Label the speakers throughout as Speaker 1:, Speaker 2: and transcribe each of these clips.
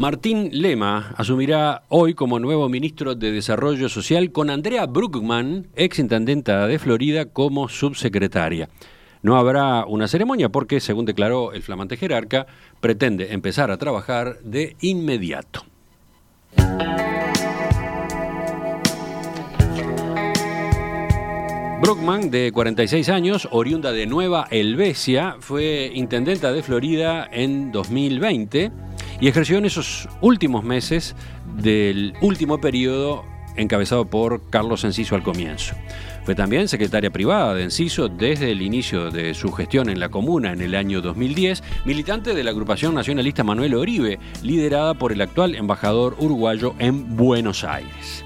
Speaker 1: Martín Lema asumirá hoy como nuevo ministro de Desarrollo Social con Andrea Bruckmann, exintendenta de Florida, como subsecretaria. No habrá una ceremonia porque, según declaró el flamante jerarca, pretende empezar a trabajar de inmediato. Bruckmann, de 46 años, oriunda de Nueva Helvecia, fue intendenta de Florida en 2020 y ejerció en esos últimos meses del último periodo encabezado por Carlos Enciso al comienzo. Fue también secretaria privada de Enciso desde el inicio de su gestión en la comuna en el año 2010, militante de la agrupación nacionalista Manuel Oribe, liderada por el actual embajador uruguayo en Buenos Aires.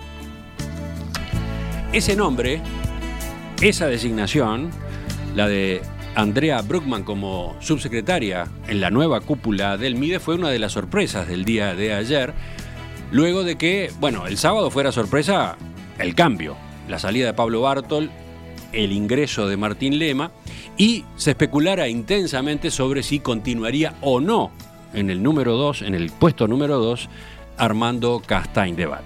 Speaker 1: Ese nombre, esa designación, la de Andrea Bruckmann como subsecretaria en la nueva cúpula del MIDES, fue una de las sorpresas del día de ayer, luego de que, el sábado fuera sorpresa el cambio, la salida de Pablo Bartol, el ingreso de Martín Lema, y se especulara intensamente sobre si continuaría o no en el puesto número 2, Armando Castaing de Bad.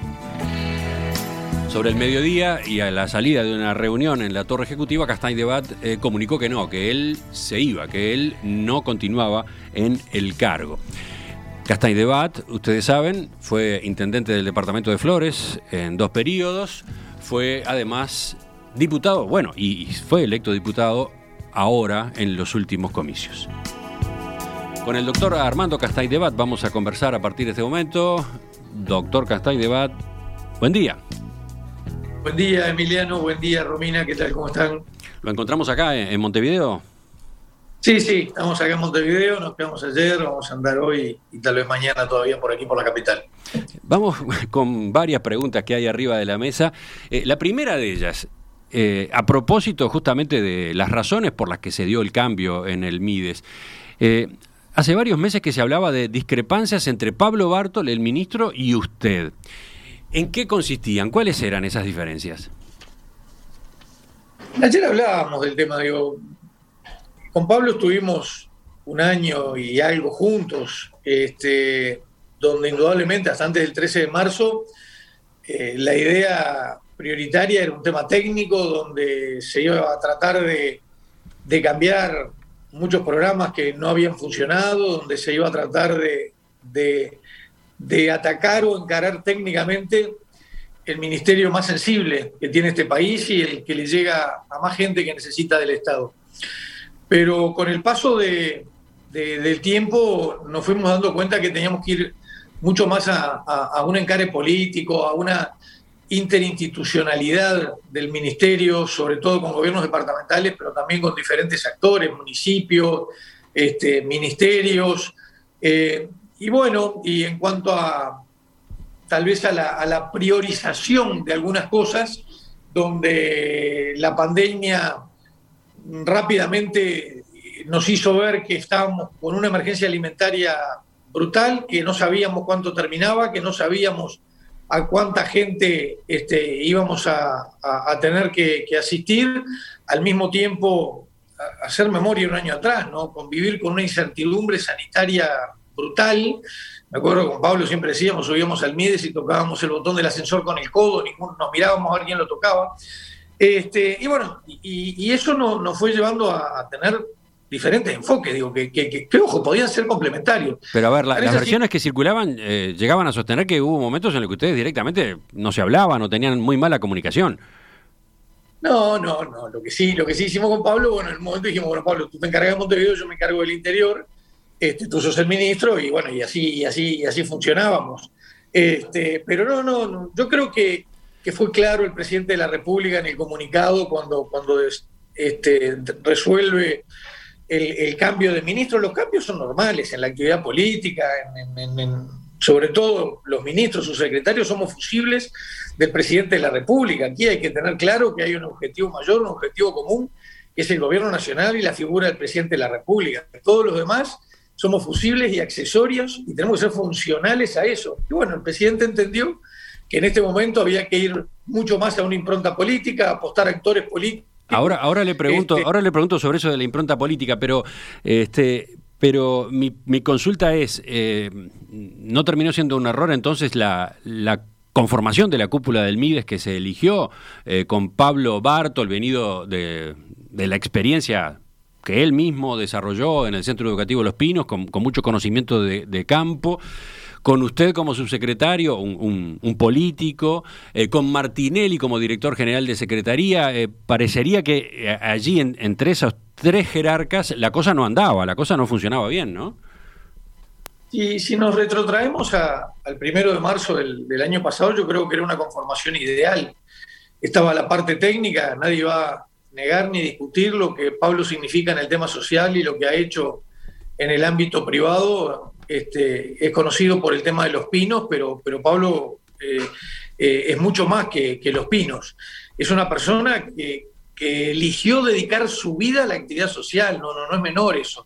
Speaker 1: Sobre el mediodía y a la salida de una reunión en la Torre Ejecutiva, Castaing de Bad comunicó que no, que él se iba, que él no continuaba en el cargo. Castaing de Bad, ustedes saben, fue intendente del departamento de Flores en 2 periodos, fue además diputado, y fue electo diputado ahora en los últimos comicios. Con el doctor Armando Castaing de Bad vamos a conversar a partir de este momento. Doctor Castaing de Bad, buen día.
Speaker 2: Buen día, Emiliano. Buen día, Romina. ¿Qué tal? ¿Cómo están?
Speaker 1: ¿Lo encontramos acá en Montevideo?
Speaker 2: Sí, estamos acá en Montevideo. Nos quedamos ayer, vamos a andar hoy y tal vez mañana todavía por aquí, por la capital.
Speaker 1: Vamos con varias preguntas que hay arriba de la mesa. La primera de ellas, a propósito justamente de las razones por las que se dio el cambio en el MIDES. Hace varios meses que se hablaba de discrepancias entre Pablo Bartol, el ministro, y usted. ¿En qué consistían? ¿Cuáles eran esas diferencias?
Speaker 2: Ayer hablábamos del tema, con Pablo estuvimos un año y algo juntos, donde indudablemente hasta antes del 13 de marzo la idea prioritaria era un tema técnico, donde se iba a tratar de cambiar muchos programas que no habían funcionado, donde se iba a tratar de atacar o encarar técnicamente el ministerio más sensible que tiene este país y el que le llega a más gente que necesita del Estado. Pero con el paso del tiempo nos fuimos dando cuenta que teníamos que ir mucho más a un encare político, a una interinstitucionalidad del ministerio, sobre todo con gobiernos departamentales, pero también con diferentes actores, municipios, ministerios. Y en cuanto a tal vez a la priorización de algunas cosas, donde la pandemia rápidamente nos hizo ver que estábamos con una emergencia alimentaria brutal, que no sabíamos cuánto terminaba, que no sabíamos a cuánta gente íbamos a tener que asistir, al mismo tiempo hacer memoria un año atrás, ¿no? Convivir con una incertidumbre sanitaria brutal. Me acuerdo que con Pablo siempre decíamos, subíamos al MIDES y tocábamos el botón del ascensor con el codo, ninguno nos mirábamos a ver quién lo tocaba. Y eso nos fue llevando a tener diferentes enfoques, que ojo, podían ser complementarios.
Speaker 1: Pero a ver, las versiones que circulaban llegaban a sostener que hubo momentos en los que ustedes directamente no se hablaban o tenían muy mala comunicación.
Speaker 2: No, lo que sí hicimos con Pablo, en el momento dijimos, Pablo, tú te encargas de Montevideo, yo me encargo del interior, tú sos el ministro, y así funcionábamos. Pero no, yo creo que fue claro el presidente de la República en el comunicado cuando resuelve el cambio de ministro. Los cambios son normales en la actividad política, sobre todo los ministros, sus secretarios, somos fusibles del presidente de la República. Aquí hay que tener claro que hay un objetivo mayor, un objetivo común, que es el gobierno nacional y la figura del presidente de la República. Todos los demás somos fusibles y accesorios y tenemos que ser funcionales a eso. Y el presidente entendió que en este momento había que ir mucho más a una impronta política, apostar a actores políticos.
Speaker 1: Ahora le pregunto sobre eso de la impronta política, pero Pero mi consulta es, ¿no terminó siendo un error entonces la conformación de la cúpula del Mides que se eligió con Pablo Bartol, venido de la experiencia que él mismo desarrolló en el Centro Educativo Los Pinos, con mucho conocimiento de campo, con usted como subsecretario, un político, con Martinelli como director general de Secretaría? Parecería que allí entre esos tres jerarcas la cosa no andaba, la cosa no funcionaba bien, ¿no?
Speaker 2: Y si nos retrotraemos al 1 de marzo del año pasado, yo creo que era una conformación ideal. Estaba la parte técnica, nadie va a negar ni discutir lo que Pablo significa en el tema social y lo que ha hecho en el ámbito privado. Es conocido por el tema de Los Pinos, pero Pablo es mucho más que Los Pinos. Es una persona que eligió dedicar su vida a la actividad social, no es menor eso.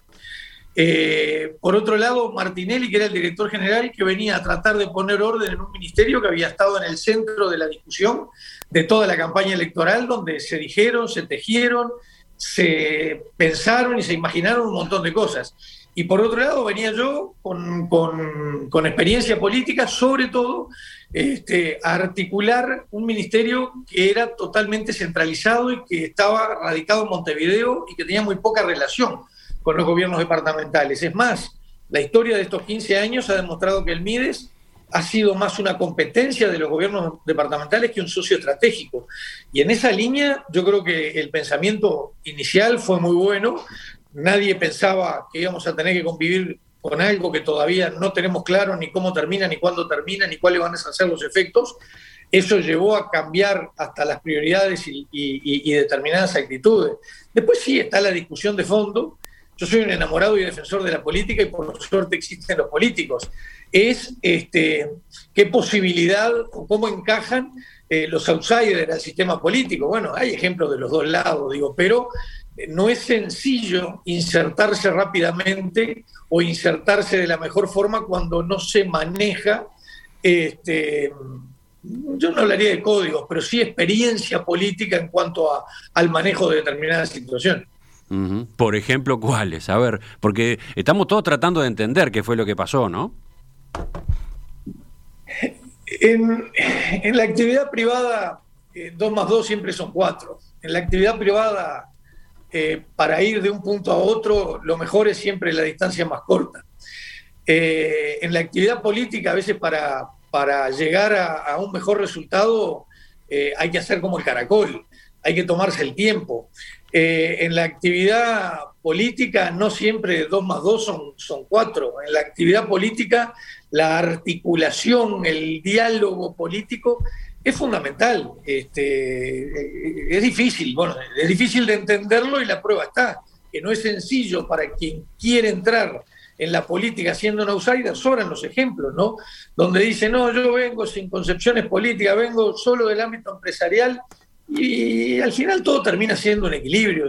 Speaker 2: Por otro lado, Martinelli, que era el director general, que venía a tratar de poner orden en un ministerio que había estado en el centro de la discusión de toda la campaña electoral, donde se dijeron, se tejieron, se pensaron y se imaginaron un montón de cosas. Y por otro lado venía yo con experiencia política, sobre todo a articular un ministerio que era totalmente centralizado y que estaba radicado en Montevideo y que tenía muy poca relación con los gobiernos departamentales. Es más, la historia de estos 15 años ha demostrado que el Mides ha sido más una competencia de los gobiernos departamentales que un socio estratégico. Y en esa línea yo creo que el pensamiento inicial fue muy bueno. Nadie pensaba que íbamos a tener que convivir con algo que todavía no tenemos claro ni cómo termina, ni cuándo termina, ni cuáles van a ser los efectos. Eso llevó a cambiar hasta las prioridades y determinadas actitudes. Después sí está la discusión de fondo. Yo soy un enamorado y defensor de la política y por suerte existen los políticos. Es qué posibilidad o cómo encajan los outsiders al sistema político. Bueno, hay ejemplos de los dos lados, pero no es sencillo insertarse rápidamente o insertarse de la mejor forma cuando no se maneja, yo no hablaría de códigos, pero sí experiencia política en cuanto al manejo de determinadas situaciones.
Speaker 1: Uh-huh. Por ejemplo, ¿cuáles? A ver, porque estamos todos tratando de entender qué fue lo que pasó, ¿no?
Speaker 2: En la actividad privada, 2 más 2 siempre son 4. En la actividad privada, para ir de un punto a otro, lo mejor es siempre la distancia más corta. En la actividad política, a veces para llegar a un mejor resultado, hay que hacer como el caracol, hay que tomarse el tiempo. En la actividad política no siempre 2 más 2 son 4. En la actividad política la articulación, el diálogo político es fundamental. Es difícil, es difícil de entenderlo y la prueba está, que no es sencillo para quien quiere entrar en la política siendo un outsider. Sobran los ejemplos, ¿no? Donde dice, no, yo vengo sin concepciones políticas, vengo solo del ámbito empresarial. Y al final todo termina siendo un equilibrio,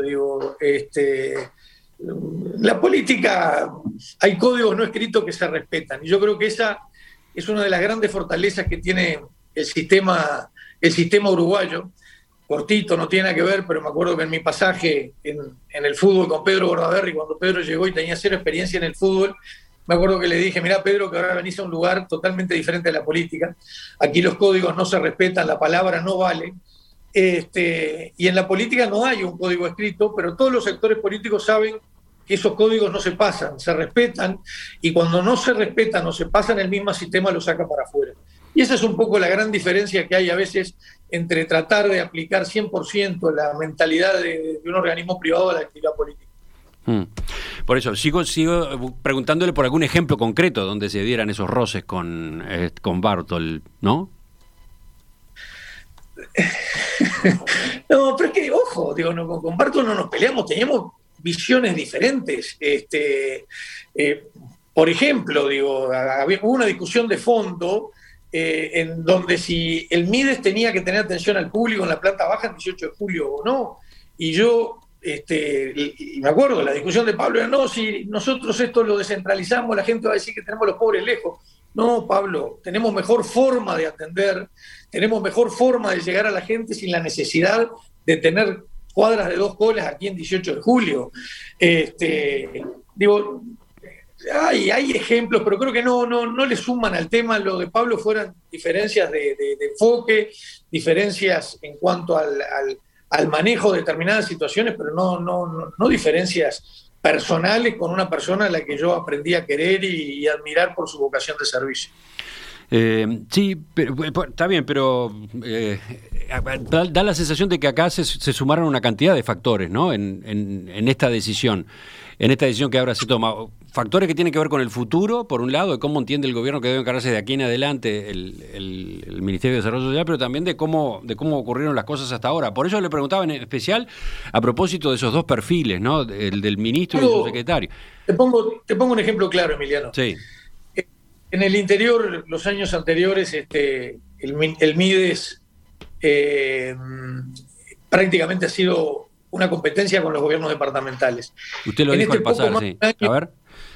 Speaker 2: la política, hay códigos no escritos que se respetan, y yo creo que esa es una de las grandes fortalezas que tiene el sistema uruguayo. Cortito, no tiene nada que ver, pero me acuerdo que en mi pasaje en el fútbol con Pedro Bordaberry, cuando Pedro llegó y tenía 0 experiencia en el fútbol, me acuerdo que le dije, mirá Pedro, que ahora venís a un lugar totalmente diferente de la política, aquí los códigos no se respetan, la palabra no vale. Y en la política no hay un código escrito, pero todos los sectores políticos saben que esos códigos no se pasan, se respetan, y cuando no se respetan o se pasan el mismo sistema, lo saca para afuera. Y esa es un poco la gran diferencia que hay a veces entre tratar de aplicar 100% la mentalidad de un organismo privado a la actividad política.
Speaker 1: Por eso, sigo preguntándole por algún ejemplo concreto donde se dieran esos roces con Bartol, ¿no?
Speaker 2: No, pero es que, ojo, con Bartol no nos peleamos, teníamos visiones diferentes. Por ejemplo, hubo una discusión de fondo en donde si el Mides tenía que tener atención al público en la planta baja el 18 de julio o no. Y yo, y me acuerdo, la discusión de Pablo era, no, si nosotros esto lo descentralizamos, la gente va a decir que tenemos los pobres lejos. No, Pablo, tenemos mejor forma de atender, tenemos mejor forma de llegar a la gente sin la necesidad de tener cuadras de 2 colas aquí en 18 de julio. hay ejemplos, pero creo que no le suman al tema. Lo de Pablo fueran diferencias de enfoque, diferencias en cuanto al manejo de determinadas situaciones, pero no diferencias personales con una persona a la que yo aprendí a querer y admirar por su vocación de servicio.
Speaker 1: Sí, está bien, pero da la sensación de que acá se sumaron una cantidad de factores, ¿no? En esta decisión que ahora se toma. Factores que tienen que ver con el futuro, por un lado, de cómo entiende el gobierno que debe encargarse de aquí en adelante el Ministerio de Desarrollo Social, pero también de cómo ocurrieron las cosas hasta ahora. Por eso le preguntaba en especial a propósito de esos dos perfiles, ¿no? El del ministro y de su secretario.
Speaker 2: Te pongo un ejemplo claro, Emiliano.
Speaker 1: Sí.
Speaker 2: En el interior, los años anteriores, el Mides prácticamente ha sido una competencia con los gobiernos departamentales.
Speaker 1: Usted lo dijo al pasar, sí. A ver.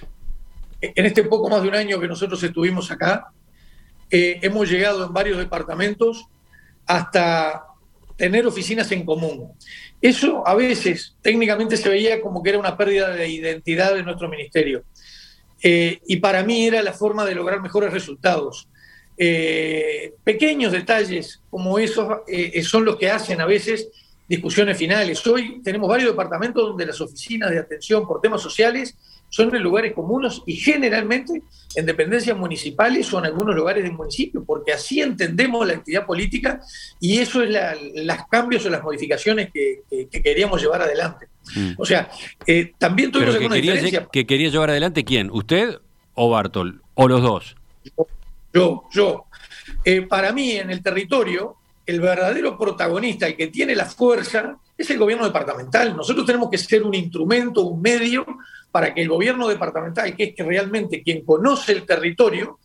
Speaker 2: En este poco más de un año que nosotros estuvimos acá, hemos llegado en varios departamentos hasta tener oficinas en común. Eso a veces técnicamente se veía como que era una pérdida de identidad de nuestro ministerio. Y para mí era la forma de lograr mejores resultados. Pequeños detalles como esos son los que hacen a veces discusiones finales. Hoy tenemos varios departamentos donde las oficinas de atención por temas sociales son en lugares comunes y generalmente en dependencias municipales o en algunos lugares del municipio, porque así entendemos la actividad política y eso es los cambios o las modificaciones que queríamos llevar adelante. O sea, también tuvimos alguna diferencia.
Speaker 1: ¿Que quería llevar adelante quién? ¿Usted o Bartol? ¿O los dos?
Speaker 2: Yo. Para mí, en el territorio, el verdadero protagonista, el que tiene la fuerza, es el gobierno departamental. Nosotros tenemos que ser un instrumento, un medio, para que el gobierno departamental, que es realmente quien conoce el territorio,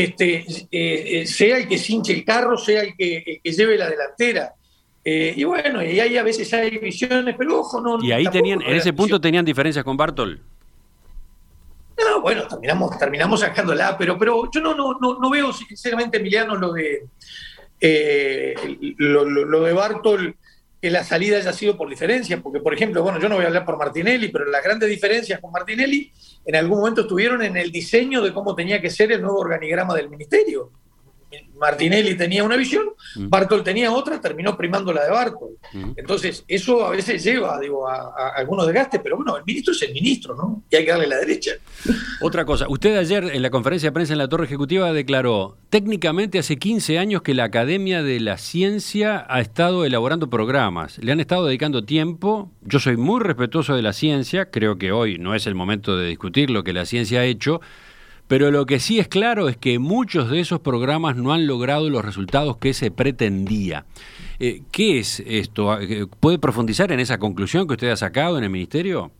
Speaker 2: sea el que cinche el carro, sea el que lleve la delantera. Y bueno, y ahí a veces hay visiones, pero ojo, no.
Speaker 1: ¿Y ahí en ese punto tenían diferencias con Bartol?
Speaker 2: No, bueno, terminamos sacándola, pero yo no veo sinceramente, Emiliano, lo de Bartol, que la salida haya sido por diferencias, porque por ejemplo, bueno, yo no voy a hablar por Martinelli, pero las grandes diferencias con Martinelli en algún momento estuvieron en el diseño de cómo tenía que ser el nuevo organigrama del ministerio. Martinelli tenía una visión, Bartol tenía otra, terminó primando la de Bartol. Entonces, eso a veces lleva, a algunos desgastes, pero bueno, el ministro es el ministro, ¿no? Y hay que darle la derecha.
Speaker 1: Otra cosa, usted ayer en la conferencia de prensa en la Torre Ejecutiva declaró, técnicamente hace 15 años que la Academia de la Ciencia ha estado elaborando programas, le han estado dedicando tiempo, yo soy muy respetuoso de la ciencia, creo que hoy no es el momento de discutir lo que la ciencia ha hecho, pero lo que sí es claro es que muchos de esos programas no han logrado los resultados que se pretendía. ¿Qué es esto? ¿Puede profundizar en esa conclusión que usted ha sacado en el Ministerio?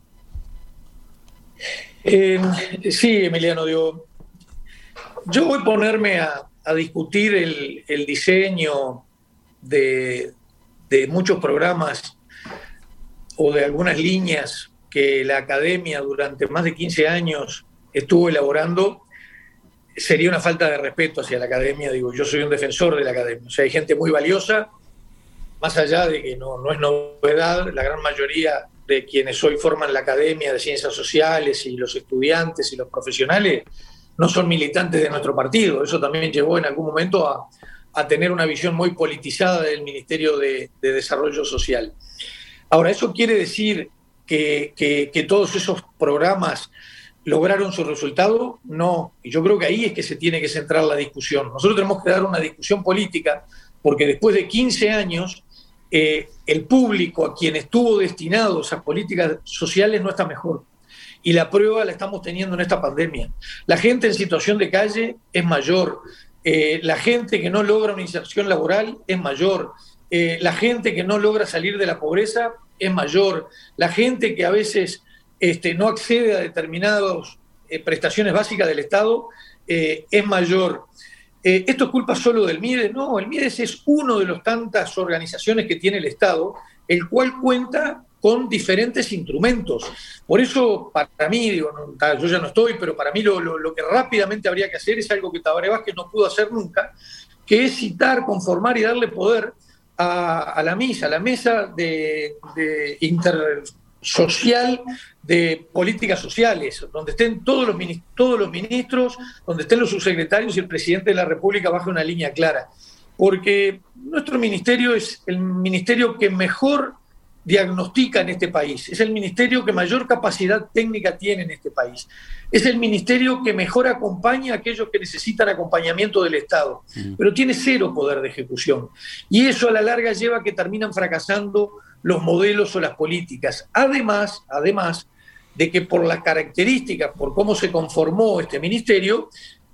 Speaker 2: Sí, Emiliano, yo voy a ponerme a discutir el diseño de muchos programas o de algunas líneas que la Academia durante más de 15 años estuvo elaborando. Sería una falta de respeto hacia la Academia. Yo soy un defensor de la Academia. O sea, hay gente muy valiosa, más allá de que no es novedad, la gran mayoría de quienes hoy forman la Academia de Ciencias Sociales y los estudiantes y los profesionales no son militantes de nuestro partido. Eso también llevó en algún momento a tener una visión muy politizada del Ministerio de Desarrollo Social. Ahora, ¿eso quiere decir que todos esos programas lograron su resultado? No, y yo creo que ahí es que se tiene que centrar la discusión. Nosotros tenemos que dar una discusión política, porque después de 15 años, el público a quien estuvo destinado esas políticas sociales no está mejor. Y la prueba la estamos teniendo en esta pandemia. La gente en situación de calle es mayor, la gente que no logra una inserción laboral es mayor, la gente que no logra salir de la pobreza es mayor, la gente que a veces no accede a determinadas prestaciones básicas del Estado, es mayor. ¿Esto es culpa solo del Mides? No, el Mides es uno de las tantas organizaciones que tiene el Estado, el cual cuenta con diferentes instrumentos. Por eso, para mí, yo ya no estoy, pero para mí lo que rápidamente habría que hacer es algo que Tabaré Vázquez no pudo hacer nunca, que es citar, conformar y darle poder a la mesa de social de políticas sociales, donde estén todos los ministros, donde estén los subsecretarios y el presidente de la República baje una línea clara. Porque nuestro ministerio es el ministerio que mejor diagnostica en este país, es el ministerio que mayor capacidad técnica tiene en este país, es el ministerio que mejor acompaña a aquellos que necesitan acompañamiento del Estado, pero tiene cero poder de ejecución. Y eso a la larga lleva a que terminan fracasando los modelos o las políticas. Además de que por las características, por cómo se conformó este ministerio,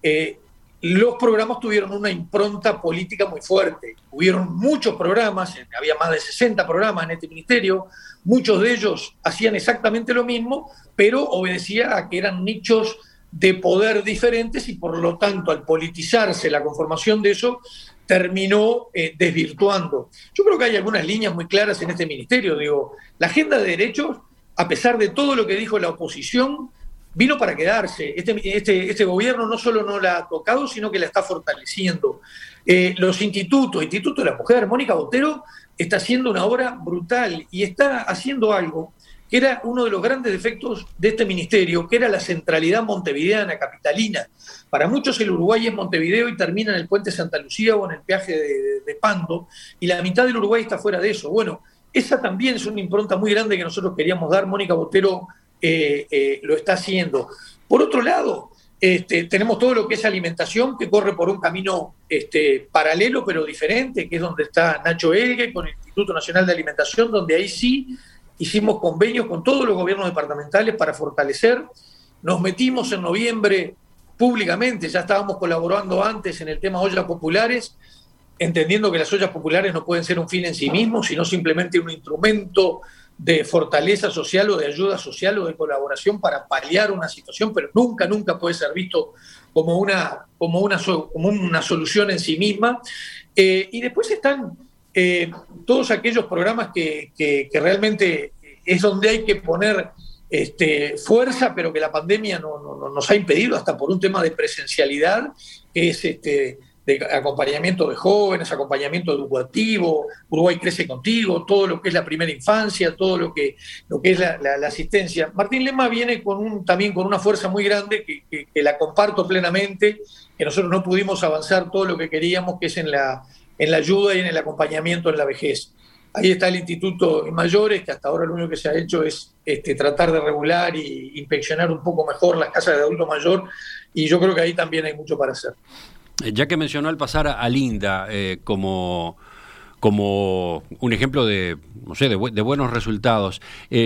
Speaker 2: los programas tuvieron una impronta política muy fuerte. Hubieron muchos programas, había más de 60 programas en este ministerio, muchos de ellos hacían exactamente lo mismo, pero obedecía a que eran nichos de poder diferentes y por lo tanto al politizarse la conformación de eso, terminó desvirtuando. Yo creo que hay algunas líneas muy claras en este ministerio. Digo, la agenda de derechos, a pesar de todo lo que dijo la oposición, vino para quedarse. Este gobierno no solo no la ha tocado, sino que la está fortaleciendo. Los Instituto de la Mujer, Mónica Botero está haciendo una obra brutal y está haciendo algo que era uno de los grandes defectos de este ministerio, que era la centralidad montevideana, capitalina. Para muchos el Uruguay es Montevideo y termina en el puente Santa Lucía o en el peaje de Pando, y la mitad del Uruguay está fuera de eso. Bueno, esa también es una impronta muy grande que nosotros queríamos dar. Mónica Botero lo está haciendo. Por otro lado, tenemos todo lo que es alimentación, que corre por un camino paralelo pero diferente, que es donde está Nacho Elgue con el Instituto Nacional de Alimentación, donde ahí sí hicimos convenios con todos los gobiernos departamentales para fortalecer. Nos metimos en noviembre públicamente, ya estábamos colaborando antes en el tema ollas populares, entendiendo que las ollas populares no pueden ser un fin en sí mismo, sino simplemente un instrumento de fortaleza social o de ayuda social o de colaboración para paliar una situación, pero nunca puede ser visto como una solución en sí misma. Y después están todos aquellos programas que realmente es donde hay que poner fuerza, pero que la pandemia nos ha impedido, hasta por un tema de presencialidad, que es de acompañamiento de jóvenes, acompañamiento educativo, Uruguay crece contigo, todo lo que es la primera infancia, todo lo que es la asistencia. Martín Lema viene también con una fuerza muy grande que la comparto plenamente, que nosotros no pudimos avanzar todo lo que queríamos, que es en la ayuda y en el acompañamiento en la vejez. Ahí está el Instituto de Mayores, que hasta ahora lo único que se ha hecho es tratar de regular e inspeccionar un poco mejor las casas de adulto mayor, y yo creo que ahí también hay mucho para hacer.
Speaker 1: Ya que mencionó al pasar a Linda como un ejemplo de buenos resultados,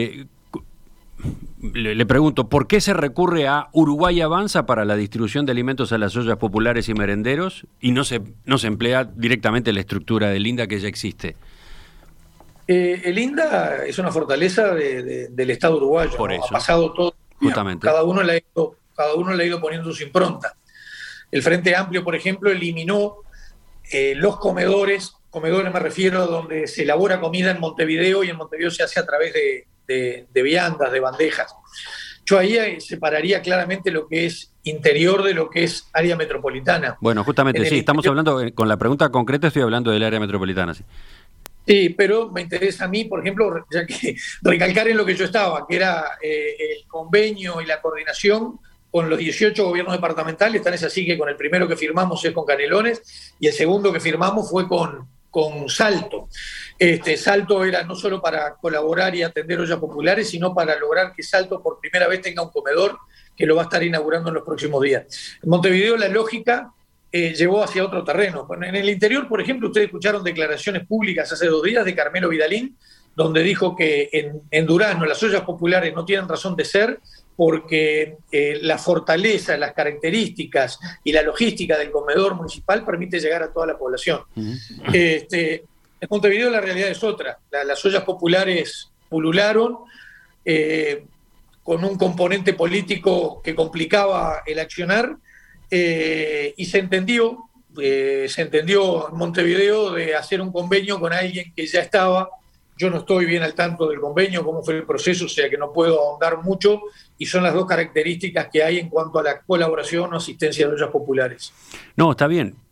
Speaker 1: le pregunto, ¿por qué se recurre a Uruguay Avanza para la distribución de alimentos a las ollas populares y merenderos y no se emplea directamente la estructura de Linda que ya existe?
Speaker 2: El INDA es una fortaleza del Estado uruguayo.
Speaker 1: Por eso.
Speaker 2: Ha pasado todo.
Speaker 1: Justamente.
Speaker 2: Cada uno le ha ido poniendo su impronta. El Frente Amplio, por ejemplo, eliminó los comedores me refiero a donde se elabora comida en Montevideo, y en Montevideo se hace a través de viandas, de bandejas. Yo ahí separaría claramente lo que es interior de lo que es área metropolitana.
Speaker 1: Bueno, justamente, sí, estamos hablando, con la pregunta concreta estoy hablando del área metropolitana, sí.
Speaker 2: Sí, pero me interesa a mí, por ejemplo, ya que recalcar en lo que yo estaba, que era el convenio y la coordinación con los 18 gobiernos departamentales. Tan es así que con el primero que firmamos es con Canelones, y el segundo que firmamos fue con Salto. Salto era no solo para colaborar y atender ollas populares, sino para lograr que Salto por primera vez tenga un comedor, que lo va a estar inaugurando en los próximos días. En Montevideo la lógica llevó hacia otro terreno. En el interior, por ejemplo, ustedes escucharon declaraciones públicas hace 2 días de Carmelo Vidalín, donde dijo que en Durazno las ollas populares no tienen razón de ser, porque la fortaleza, las características y la logística del comedor municipal permite llegar a toda la población. En Montevideo la realidad es otra. Las ollas populares pulularon con un componente político que complicaba el accionar, y se entendió en Montevideo de hacer un convenio con alguien que ya estaba. Yo no estoy bien al tanto del convenio, cómo fue el proceso, o sea que no puedo ahondar mucho, y son las 2 características que hay en cuanto a la colaboración o asistencia de ollas populares.
Speaker 1: No, está bien,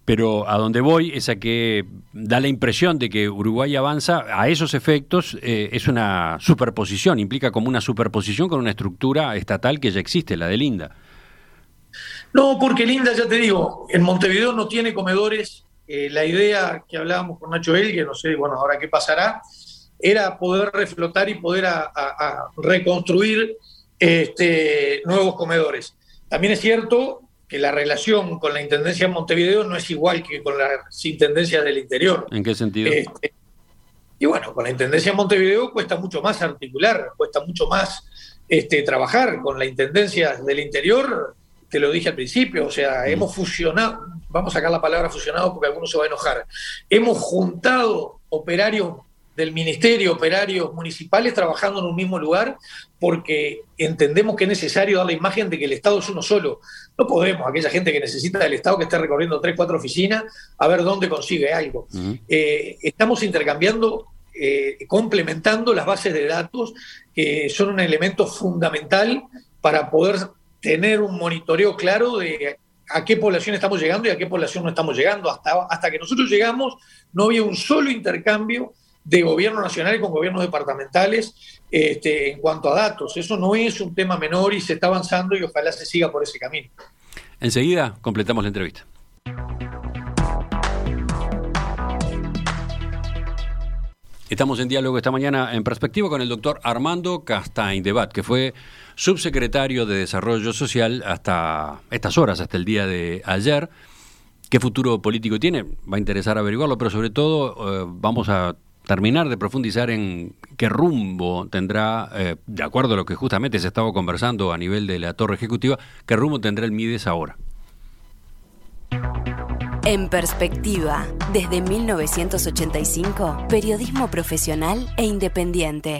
Speaker 1: Pero a donde voy es a que da la impresión de que Uruguay avanza a esos efectos, es una superposición, implica como una superposición con una estructura estatal que ya existe, la de Linda.
Speaker 2: No, porque Linda, ya te digo, en Montevideo no tiene comedores. La idea que hablábamos con Nacho Elgue, no sé, bueno, ahora qué pasará, era poder reflotar y poder a reconstruir nuevos comedores. También es cierto que la relación con la Intendencia de Montevideo no es igual que con las Intendencias del interior.
Speaker 1: ¿En qué sentido?
Speaker 2: Y bueno, con la Intendencia de Montevideo cuesta mucho más articular, cuesta mucho más trabajar. Con la Intendencia del interior, te lo dije al principio, o sea, hemos fusionado, vamos a sacar la palabra fusionado porque alguno se va a enojar, hemos juntado operarios del ministerio, operarios municipales trabajando en un mismo lugar, porque entendemos que es necesario dar la imagen de que el Estado es uno solo. No podemos, aquella gente que necesita del Estado que esté recorriendo 3, 4 oficinas, a ver dónde consigue algo. Estamos intercambiando, complementando las bases de datos, que son un elemento fundamental para poder tener un monitoreo claro de a qué población estamos llegando y a qué población no estamos llegando. Hasta que nosotros llegamos, no había un solo intercambio de gobierno nacional con gobiernos departamentales en cuanto a datos. Eso no es un tema menor y se está avanzando y ojalá se siga por ese camino.
Speaker 1: Enseguida completamos la entrevista. Estamos en diálogo esta mañana en Perspectiva con el doctor Armando Castaing-Debat, que fue subsecretario de Desarrollo Social hasta estas horas, hasta el día de ayer. ¿Qué futuro político tiene? Va a interesar averiguarlo, pero sobre todo vamos a terminar de profundizar en qué rumbo tendrá, de acuerdo a lo que justamente se estaba conversando a nivel de la Torre Ejecutiva, qué rumbo tendrá el MIDES ahora.
Speaker 3: En Perspectiva, desde 1985, periodismo profesional e independiente.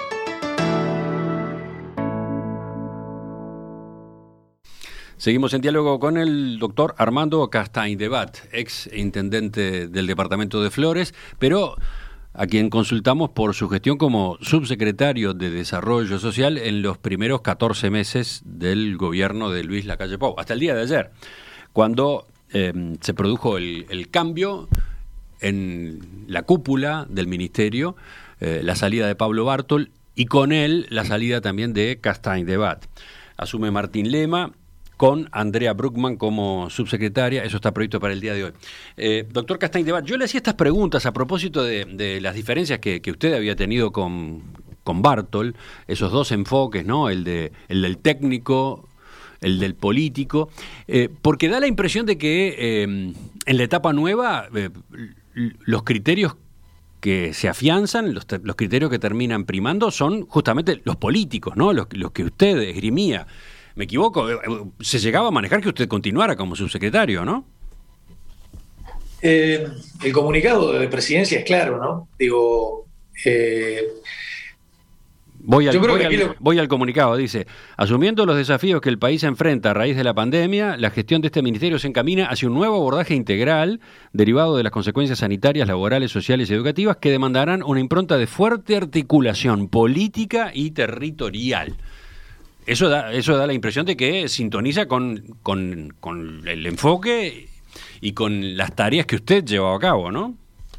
Speaker 1: Seguimos en diálogo con el doctor Armando Castaing-Debat, ex intendente del departamento de Flores, pero a quien consultamos por su gestión como subsecretario de Desarrollo Social en los primeros 14 meses del gobierno de Luis Lacalle Pou, hasta el día de ayer, cuando se produjo el cambio en la cúpula del ministerio, la salida de Pablo Bartol y con él la salida también de Castaing-Debat. Asume Martín Lema con Andrea Bruckmann como subsecretaria. Eso está previsto para el día de hoy. Doctor Castaing-Debat, yo le hacía estas preguntas a propósito de las diferencias que usted había tenido con Bartol, esos dos enfoques, ¿no? El del técnico, el del político, porque da la impresión de que en la etapa nueva los criterios que se afianzan, los criterios que terminan primando son justamente los políticos, ¿no? Los que usted esgrimía. ¿Me equivoco? Se llegaba a manejar que usted continuara como subsecretario, ¿no?
Speaker 2: El comunicado de presidencia es claro, ¿no? Digo,
Speaker 1: Voy al comunicado, dice: asumiendo los desafíos que el país enfrenta a raíz de la pandemia, la gestión de este ministerio se encamina hacia un nuevo abordaje integral derivado de las consecuencias sanitarias, laborales, sociales y educativas que demandarán una impronta de fuerte articulación política y territorial. Eso da la impresión de que sintoniza con el enfoque y con las tareas que usted llevaba a cabo, ¿no?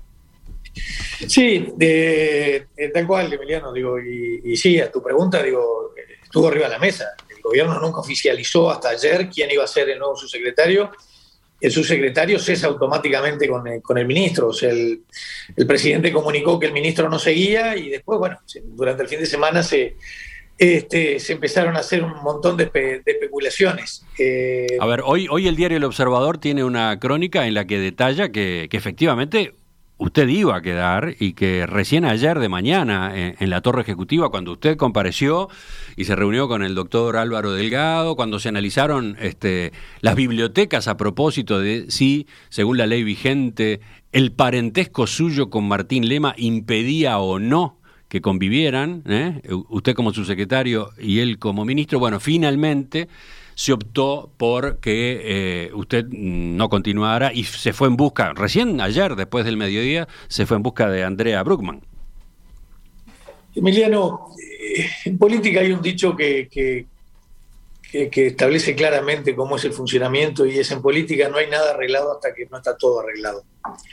Speaker 2: Sí, tal cual, Emiliano, digo, y sí, a tu pregunta, digo, estuvo arriba de la mesa. El gobierno nunca oficializó hasta ayer quién iba a ser el nuevo subsecretario. El subsecretario cesa automáticamente con el ministro. O sea, el presidente comunicó que el ministro no seguía y después, bueno, durante el fin de semana se empezaron a hacer un montón de especulaciones.
Speaker 1: A ver, hoy el diario El Observador tiene una crónica en la que detalla que efectivamente usted iba a quedar y que recién ayer de mañana en la Torre Ejecutiva, cuando usted compareció y se reunió con el doctor Álvaro Delgado, cuando se analizaron las bibliotecas a propósito de si, según la ley vigente, el parentesco suyo con Martín Lema impedía o no que convivieran, usted como subsecretario y él como ministro, bueno, finalmente se optó por que usted no continuara y se fue en busca, recién ayer, después del mediodía, se fue en busca de Andrea Bruckmann.
Speaker 2: Emiliano, en política hay un dicho que que establece claramente cómo es el funcionamiento, y es: en política no hay nada arreglado hasta que no está todo arreglado.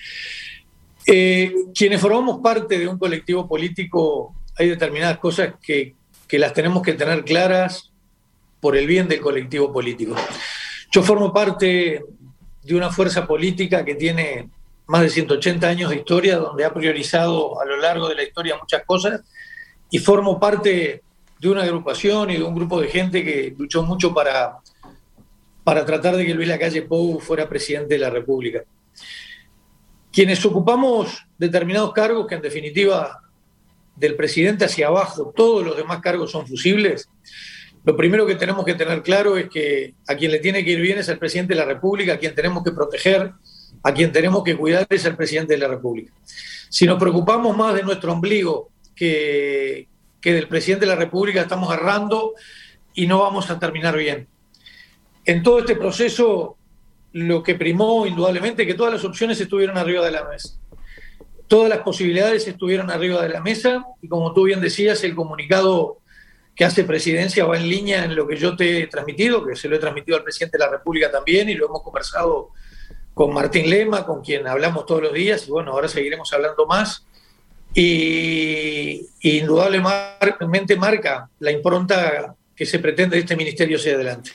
Speaker 2: Quienes formamos parte de un colectivo político, hay determinadas cosas que las tenemos que tener claras por el bien del colectivo político. Yo formo parte de una fuerza política que tiene más de 180 años de historia, donde ha priorizado a lo largo de la historia muchas cosas, y formo parte de una agrupación y de un grupo de gente que luchó mucho para tratar de que Luis Lacalle Pou fuera presidente de la República. Quienes ocupamos determinados cargos, que en definitiva del presidente hacia abajo todos los demás cargos son fusibles, lo primero que tenemos que tener claro es que a quien le tiene que ir bien es al presidente de la República, a quien tenemos que proteger, a quien tenemos que cuidar es al presidente de la República. Si nos preocupamos más de nuestro ombligo que del presidente de la República, estamos errando y no vamos a terminar bien. En todo este proceso, lo que primó indudablemente es que todas las opciones estuvieron arriba de la mesa. Todas las posibilidades estuvieron arriba de la mesa, y como tú bien decías, el comunicado que hace Presidencia va en línea en lo que yo te he transmitido, que se lo he transmitido al presidente de la República también, y lo hemos conversado con Martín Lema, con quien hablamos todos los días, y bueno, ahora seguiremos hablando más. Y indudablemente marca la impronta que se pretende de este ministerio hacia adelante.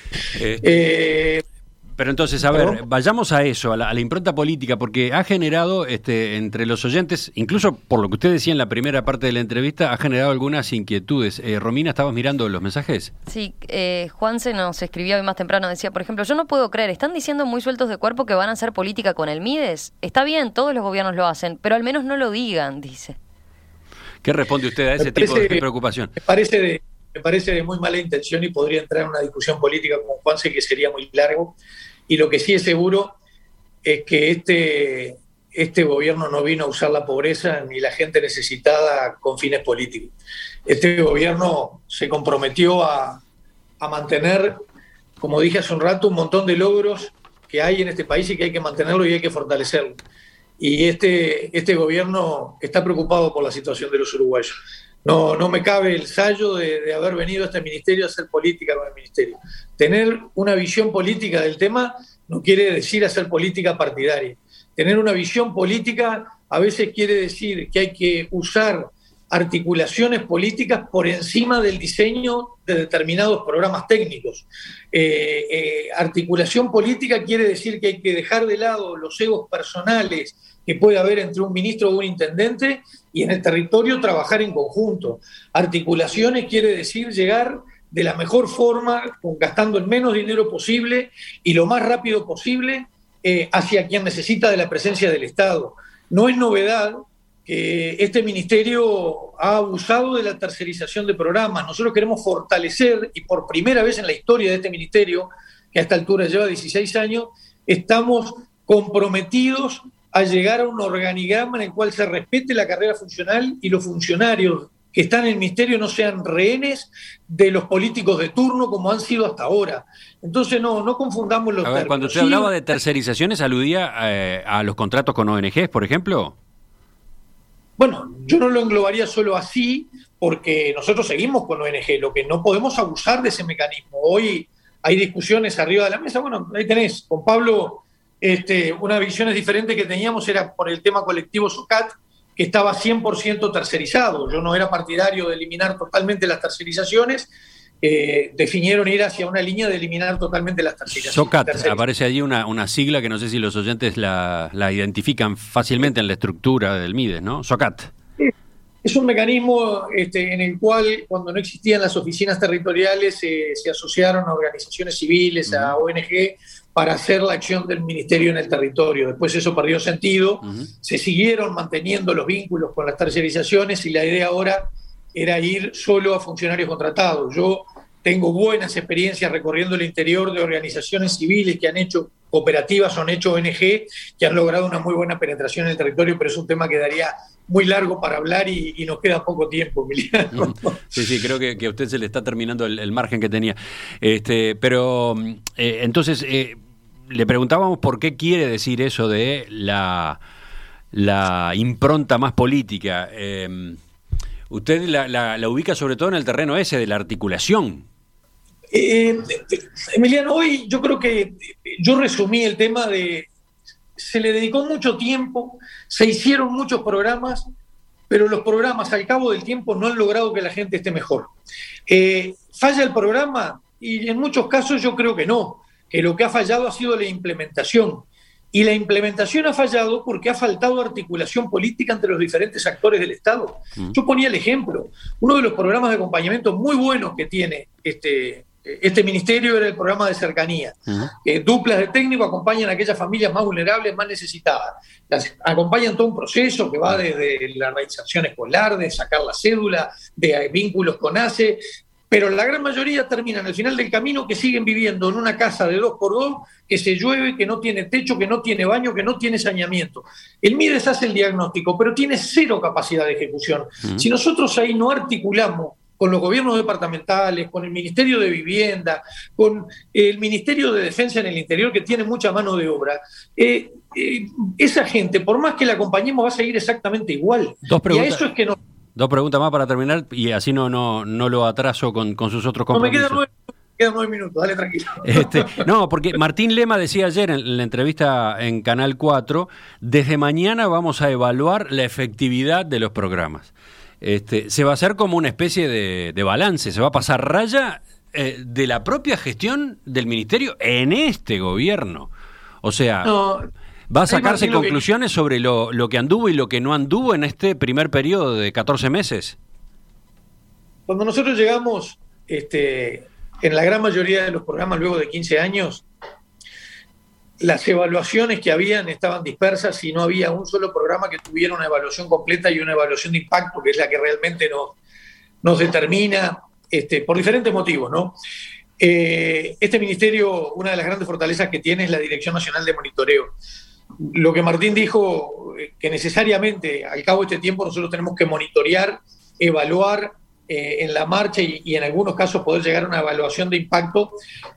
Speaker 1: Pero entonces, a ver, vayamos a eso, a la impronta política, porque ha generado entre los oyentes, incluso por lo que usted decía en la primera parte de la entrevista, ha generado algunas inquietudes. Romina, ¿estabas mirando los mensajes?
Speaker 4: Sí, Juanse nos escribía hoy más temprano, decía, por ejemplo, yo no puedo creer, están diciendo muy sueltos de cuerpo que van a hacer política con el Mides. Está bien, todos los gobiernos lo hacen, pero al menos no lo digan, dice.
Speaker 1: ¿Qué responde usted a ese tipo de preocupación?
Speaker 2: Me parece de muy mala intención, y podría entrar en una discusión política con Juanse que sería muy largo. Y lo que sí es seguro es que este gobierno no vino a usar la pobreza ni la gente necesitada con fines políticos. Este gobierno se comprometió a mantener, como dije hace un rato, un montón de logros que hay en este país y que hay que mantenerlo y hay que fortalecerlo. Y este gobierno está preocupado por la situación de los uruguayos. No me cabe el sallo de haber venido a este ministerio a hacer política con el ministerio. Tener una visión política del tema no quiere decir hacer política partidaria. Tener una visión política a veces quiere decir que hay que usar articulaciones políticas por encima del diseño de determinados programas técnicos. Articulación política quiere decir que hay que dejar de lado los egos personales que puede haber entre un ministro o un intendente, y en el territorio trabajar en conjunto. Articulaciones quiere decir llegar de la mejor forma, gastando el menos dinero posible y lo más rápido posible hacia quien necesita de la presencia del Estado. No es novedad que este ministerio ha abusado de la tercerización de programas. Nosotros queremos fortalecer, y por primera vez en la historia de este ministerio, que a esta altura lleva 16 años, estamos comprometidos a llegar a un organigrama en el cual se respete la carrera funcional y los funcionarios que están en el ministerio no sean rehenes de los políticos de turno como han sido hasta ahora. Entonces no confundamos los términos.
Speaker 1: Cuando usted hablaba de tercerizaciones, ¿aludía a los contratos con ONGs, por ejemplo?
Speaker 2: Bueno, yo no lo englobaría solo así, porque nosotros seguimos con ONG, lo que no podemos abusar de ese mecanismo. Hoy hay discusiones arriba de la mesa, bueno, ahí tenés, con Pablo, una visión diferente que teníamos era por el tema colectivo SOCAT, que estaba 100% tercerizado. Yo no era partidario de eliminar totalmente las tercerizaciones, definieron ir hacia una línea de eliminar totalmente las tercerizaciones.
Speaker 1: SOCAT, aparece allí una sigla que no sé si los oyentes la identifican fácilmente en la estructura del Mides, ¿no? SOCAT.
Speaker 2: Es un mecanismo en el cual, cuando no existían las oficinas territoriales, se asociaron a organizaciones civiles, a ONG, para hacer la acción del ministerio en el territorio. Después eso perdió sentido, se siguieron manteniendo los vínculos con las tercerizaciones, y la idea ahora era ir solo a funcionarios contratados. Yo tengo buenas experiencias recorriendo el interior de organizaciones civiles que han hecho cooperativas o han hecho ONG, que han logrado una muy buena penetración en el territorio, pero es un tema que daría muy largo para hablar y nos queda poco tiempo, Emiliano.
Speaker 1: Sí, creo que a usted se le está terminando el margen que tenía. Pero entonces, le preguntábamos por qué quiere decir eso de la impronta más política. Usted la ubica sobre todo en el terreno ese de la articulación.
Speaker 2: Emiliano, hoy yo creo que yo resumí el tema de... Se le dedicó mucho tiempo, se hicieron muchos programas, pero los programas al cabo del tiempo no han logrado que la gente esté mejor. ¿Falla el programa? Y en muchos casos yo creo que no, que lo que ha fallado ha sido la implementación. Y la implementación ha fallado porque ha faltado articulación política entre los diferentes actores del Estado. Yo ponía el ejemplo, uno de los programas de acompañamiento muy buenos que tiene este ministerio era el programa de cercanía. Duplas de técnico acompañan a aquellas familias más vulnerables, más necesitadas. Acompañan todo un proceso que va desde la realización escolar, de sacar la cédula, de vínculos con ACE, pero la gran mayoría terminan al final del camino que siguen viviendo en una casa de 2x2, que se llueve, que no tiene techo, que no tiene baño, que no tiene saneamiento. El MIDES hace el diagnóstico, pero tiene cero capacidad de ejecución. Si nosotros ahí no articulamos con los gobiernos departamentales, con el Ministerio de Vivienda, con el Ministerio de Defensa en el interior, que tiene mucha mano de obra, esa gente, por más que la acompañemos, va a seguir exactamente igual.
Speaker 1: Y a eso es que no... Dos preguntas más para terminar, y así no lo atraso con sus otros compromisos.
Speaker 2: No, me quedan 9 minutos, dale tranquilo.
Speaker 1: No, porque Martín Lema decía ayer en la entrevista en Canal 4, desde mañana vamos a evaluar la efectividad de los programas. Se va a hacer como una especie de balance, se va a pasar raya de la propia gestión del ministerio en este gobierno. O sea, va a sacarse conclusiones sobre lo que anduvo y lo que no anduvo en este primer periodo de 14 meses.
Speaker 2: Cuando nosotros llegamos, en la gran mayoría de los programas, luego de 15 años, las evaluaciones que habían estaban dispersas y no había un solo programa que tuviera una evaluación completa y una evaluación de impacto, que es la que realmente nos determina, por diferentes motivos, ¿no? Este ministerio, una de las grandes fortalezas que tiene es la Dirección Nacional de Monitoreo. Lo que Martín dijo, que necesariamente al cabo de este tiempo nosotros tenemos que monitorear, evaluar en la marcha y en algunos casos poder llegar a una evaluación de impacto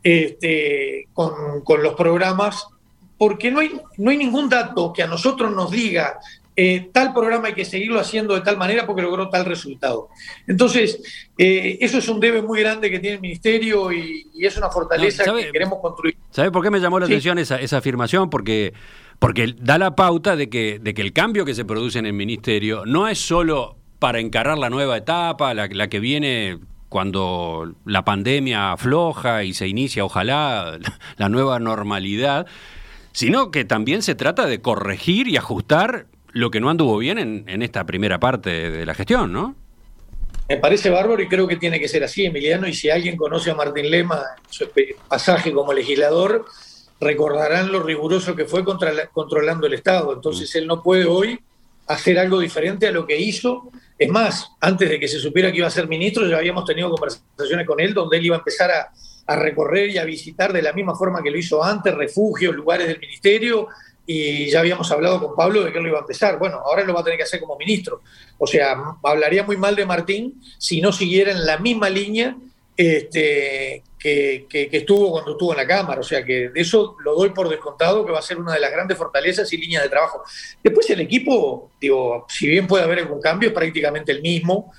Speaker 2: con los programas, porque no hay ningún dato que a nosotros nos diga tal programa hay que seguirlo haciendo de tal manera porque logró tal resultado. Entonces, eso es un debe muy grande que tiene el ministerio y es una fortaleza que queremos construir.
Speaker 1: ¿Sabe por qué me llamó la atención esa afirmación? Porque da la pauta de que el cambio que se produce en el ministerio no es solo para encarar la nueva etapa, la que viene cuando la pandemia afloja y se inicia, ojalá, la nueva normalidad, sino que también se trata de corregir y ajustar lo que no anduvo bien en esta primera parte de la gestión, ¿no?
Speaker 2: Me parece bárbaro y creo que tiene que ser así, Emiliano, y si alguien conoce a Martín Lema, su pasaje como legislador, recordarán lo riguroso que fue controlando el Estado. Entonces él no puede hoy hacer algo diferente a lo que hizo. Es más, antes de que se supiera que iba a ser ministro, ya habíamos tenido conversaciones con él donde él iba a empezar a recorrer y a visitar de la misma forma que lo hizo antes, refugios, lugares del ministerio, y ya habíamos hablado con Pablo de que él lo iba a empezar. Bueno, ahora lo va a tener que hacer como ministro. O sea, hablaría muy mal de Martín si no siguiera en la misma línea que estuvo cuando estuvo en la Cámara. O sea, que de eso lo doy por descontado, que va a ser una de las grandes fortalezas y líneas de trabajo. Después el equipo, si bien puede haber algún cambio, es prácticamente el mismo.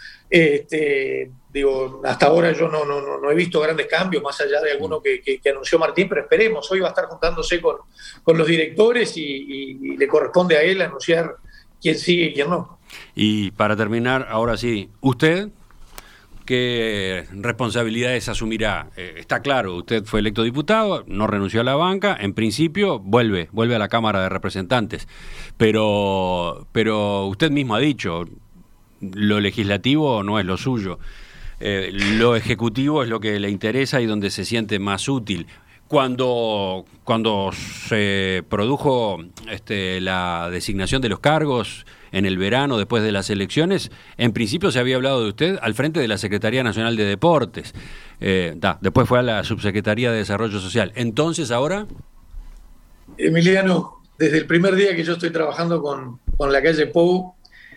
Speaker 2: Hasta ahora yo no he visto grandes cambios, más allá de alguno que anunció Martín, pero esperemos. Hoy va a estar juntándose con los directores y le corresponde a él anunciar quién sigue y quién no.
Speaker 1: Y para terminar, ahora sí, usted, ¿qué responsabilidades asumirá? Está claro, usted fue electo diputado, no renunció a la banca, en principio vuelve a la Cámara de Representantes, pero usted mismo ha dicho, lo legislativo no es lo suyo, lo ejecutivo es lo que le interesa y donde se siente más útil. Cuando se produjo la designación de los cargos en el verano, después de las elecciones, en principio se había hablado de usted al frente de la Secretaría Nacional de Deportes. Después fue a la Subsecretaría de Desarrollo Social. Entonces, ahora...
Speaker 2: Emiliano, desde el primer día que yo estoy trabajando con la calle Pou,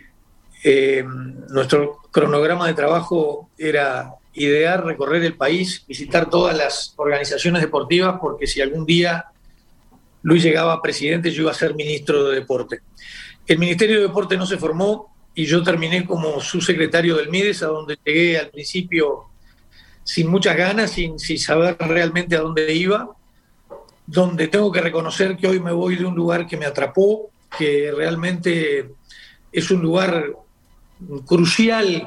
Speaker 2: nuestro cronograma de trabajo era idear, recorrer el país, visitar todas las organizaciones deportivas, porque si algún día Luis llegaba a presidente, yo iba a ser ministro de Deporte. El Ministerio de Deporte no se formó y yo terminé como subsecretario del MIDES, a donde llegué al principio sin muchas ganas, sin saber realmente a dónde iba, donde tengo que reconocer que hoy me voy de un lugar que me atrapó, que realmente es un lugar crucial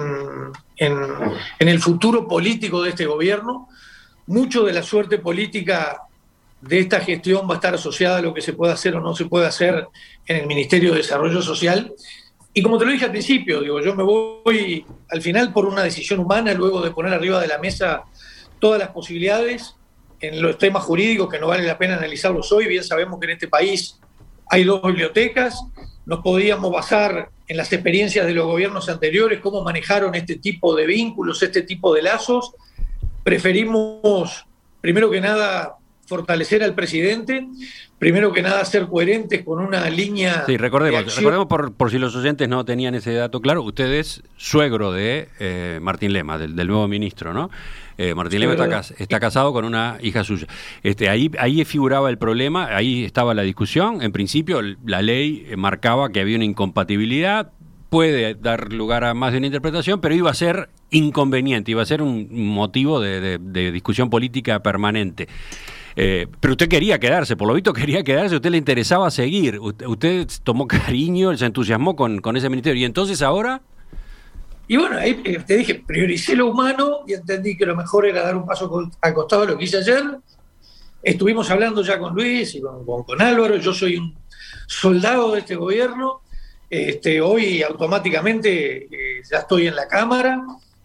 Speaker 2: en el futuro político de este gobierno. Mucho de la suerte política de esta gestión va a estar asociada a lo que se puede hacer o no se puede hacer en el Ministerio de Desarrollo Social. Y como te lo dije al principio, yo me voy al final por una decisión humana, luego de poner arriba de la mesa todas las posibilidades en los temas jurídicos que no vale la pena analizarlos hoy. Bien sabemos que en este país hay 2 bibliotecas, nos podíamos basar en las experiencias de los gobiernos anteriores, cómo manejaron este tipo de vínculos, este tipo de lazos. Preferimos, primero que nada, fortalecer al presidente, primero que nada ser coherentes con una línea.
Speaker 1: Sí, recordemos por si los oyentes no tenían ese dato claro, usted es suegro de Martín Lema, del nuevo ministro, ¿no? Martín Lema está casado con una hija suya. Ahí figuraba el problema, ahí estaba la discusión. En principio, la ley marcaba que había una incompatibilidad, puede dar lugar a más de una interpretación, pero iba a ser inconveniente, iba a ser un motivo de discusión política permanente. Pero usted quería quedarse, por lo visto quería quedarse, a usted le interesaba seguir, usted tomó cariño, se entusiasmó con ese ministerio, y entonces ahora...
Speaker 2: Y bueno, ahí te dije, prioricé lo humano y entendí que lo mejor era dar un paso al costado de lo que hice ayer. Estuvimos hablando ya con Luis y con Álvaro, yo soy un soldado de este gobierno, hoy automáticamente ya estoy en la Cámara,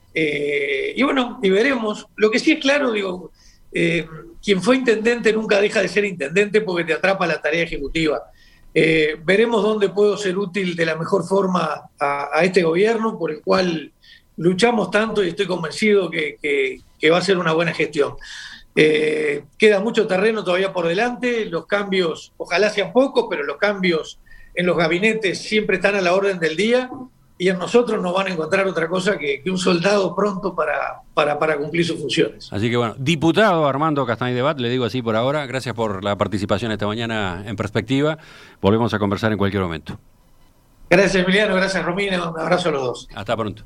Speaker 2: y bueno, y veremos. Lo que sí es claro, quien fue intendente nunca deja de ser intendente porque te atrapa la tarea ejecutiva. Veremos dónde puedo ser útil de la mejor forma a este gobierno por el cual luchamos tanto y estoy convencido que va a ser una buena gestión. Queda mucho terreno todavía por delante, los cambios ojalá sean pocos, pero los cambios en los gabinetes siempre están a la orden del día y en nosotros no van a encontrar otra cosa que un soldado pronto para cumplir sus funciones.
Speaker 1: Así que bueno, diputado Armando Castañeda Debat, le digo así por ahora, gracias por la participación esta mañana en Perspectiva, volvemos a conversar en cualquier momento.
Speaker 2: Gracias Emiliano, gracias Romina, un abrazo a los dos.
Speaker 1: Hasta pronto.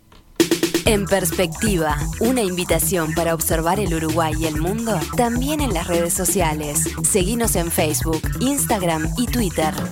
Speaker 3: En Perspectiva, una invitación para observar el Uruguay y el mundo, también en las redes sociales. Seguinos en Facebook, Instagram y Twitter.